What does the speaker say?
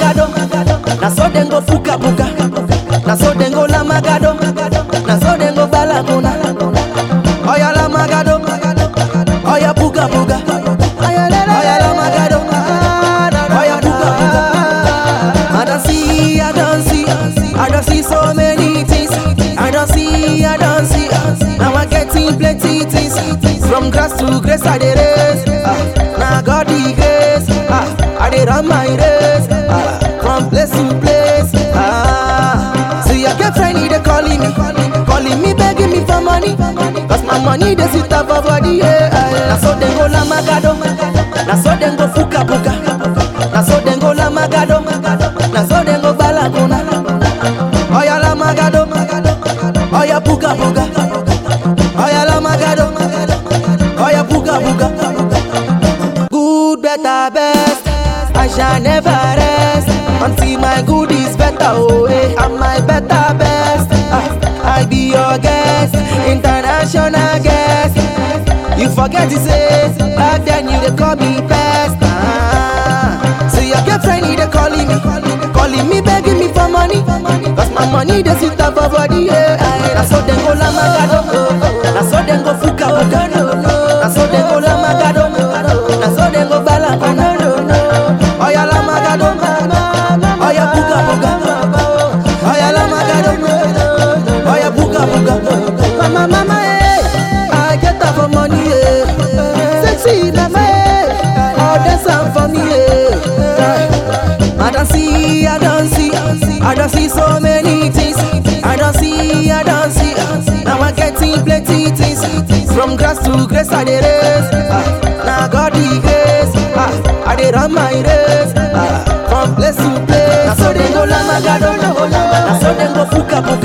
magado. Na so dem go fuka buka. Na so dem go la magado. Na so dem go balagona. Oya la magado. Oya buga buga. Oya la magado. Oya buga buga. I don't see so many things. I don't see. Now I'm getting plenty things. From grass to grace I dey race. Now God the grace. I dey run my race. From place to place. See your girlfriend they calling me, begging me for money. Cause my money they sit up for body. Now so dem go la magado. Now so dem go fuka buka. Now so dem go la magado. Now so dem go balagona. Oya la magado. Oya buga buga. Oya la magado. Oya buga buga. Good, better, best. I shall never rest until my good is better. Oh, hey, I'm my better best. I be your guest, international guest. You forget to say back then you they call me best. So your girlfriend they calling me, begging me for money. Cause my money they sit up for body. Na so dem go la magado. Na so dem go fuka buka. Na so dem go la magado. Na so dem go balagona. Oya la magado. Oya buga buga. Oya la magado. Oya buga buga. Mama, I get up for money. Sexy mama, all dance for me. I don't see so many things. I don't see. Now I'm getting plenty things. From grass to grace I dey race. Now God the grace. I dey run my race. From place to place. Now so dem go la magado. Now so dem go fuka buka.